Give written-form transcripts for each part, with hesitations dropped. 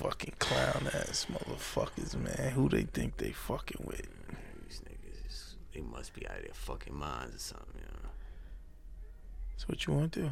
fucking clown ass motherfuckers, man. Who they think they fucking with? These niggas, they must be out of their fucking minds or something, you know. That's what you want to do.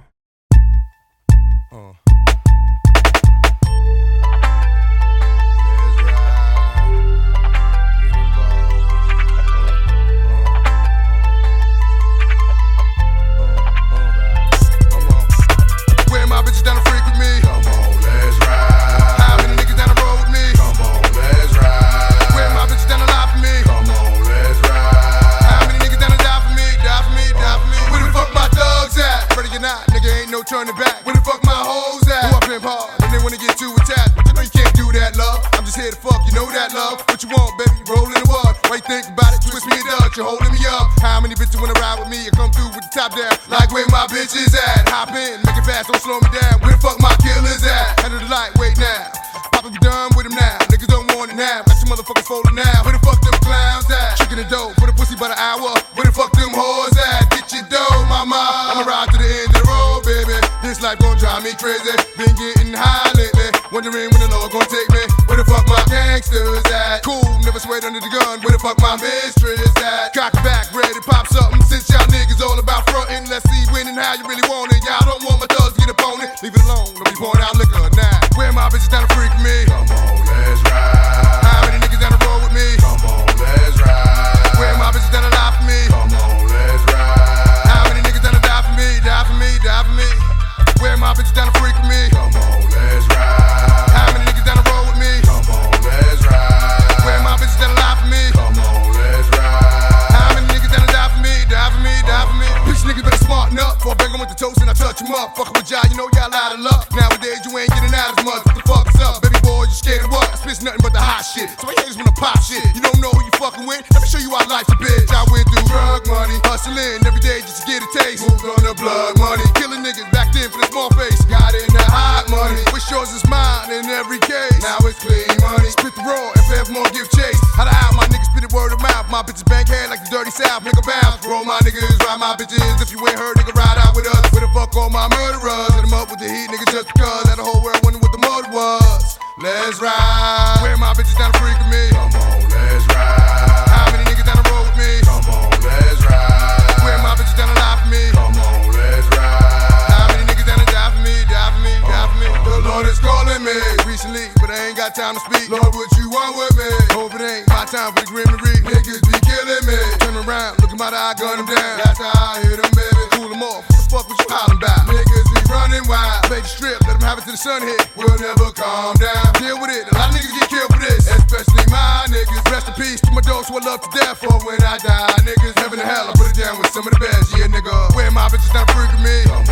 Where my bitches down the freak with me? Come on, let's ride. How many niggas down the road with me? Come on, let's ride. Where my bitches down the line for me? Come on, let's ride. How many niggas down to die for me? Die for me, die for me. Where the fuck my thugs at? Ready or not, nigga ain't no turning back. Where the fuck my hoes at? Who I pimp hard and they wanna get too attached, but you know you can't do that, love. I'm just here to fuck, you know that, love. What you want, baby? Roll in the water. Why you think about it? Twist me and Dutch, you're holding me up. How many bitches wanna ride with me and come through with the top down? Like where my bitches at? Hop in, make it fast, don't slow me down. Where the fuck my killers at? Handle the light, wait now. Papa be done with him now. Niggas don't want it now. Got you motherfuckers folding now. Where the fuck them clowns at? Tricking the dough for the pussy by the hour. Where the fuck them whores at? Get your dough, mama. I'ma ride to the end of the road, baby. This life gon' drive me crazy. Been getting high lately. Wondering when the Lord gon' take me. Where the fuck my gangsters at? Cool, never sweat under the gun. Where the fuck my mistress at? Cock back, ready to pop something. Since y'all niggas all about frontin', let's see when and how you really want it. Y'all don't want my thugs to get up on it. Leave it alone, don't be pouring out liquor now. Where my bitches down the freak with me? Come on, let's ride. How many niggas down the road with me? Come on, let's ride. Where my bitches down the line for me? Come on, let's ride. How many niggas down to die for me? Die for me, die for me. Where my bitches down the freak with me? Come on, let's ride. How many niggas down the road with me? Come on, let's ride. Where my bitches down the line for me? Come on, let's ride. How many niggas down to die for me? Die for me, die for me. Bitch niggas better smarten up. Before I bang 'em with the toast and I touch 'em up. Fuckin' with y'all, you know y'all out of luck. Nowadays you ain't getting out as much. What the fuck is up? Baby boy, you scared of what? I spit nothing but the hot shit. So I haters wanna pop shit. You don't know who you fucking with? Let me show you how life's a bitch. I went through drug money, hustling every day just to get a taste. Moved on to blood money, killing niggas back then for the small face. Got in the hot money, wish yours is mine in every case. Now it's clean money, spit the raw, FF more give chase. How to out my niggas spit it word of mouth. My bitches bank head like the dirty south, nigga bounce. Roll my niggas, ride my bitches. If you ain't heard, nigga ride out with us. Where the fuck all my murderers? Hit 'em up with the heat, nigga, just because. Had the whole world wondering what the mud was. Let's ride. Where my bitches down the freak with me? Come on, let's ride. How many niggas down the road with me? Come on, let's ride. Where my bitches down the line for me? Come on, let's ride. How many niggas down to die for me? Die for me, die for me. The Lord is calling me recently, but I ain't got time to speak. Lord, what you want with me? Hope it ain't my time for the grim to read. Niggas be killing me. Turn around, look at my eye, gun them down. That's how I hit them, baby. Cool them off. What the fuck was you hollering about? Niggas be running wild. Play the strip, let them have it till the sun hit. We'll never calm down. Deal with it. A lot of niggas get killed for this, especially my niggas. Rest in peace to my dogs who I love to death. For when I die, niggas heaven and hell, I put it down with some of the best. Yeah, nigga. Where my bitches down freaking me?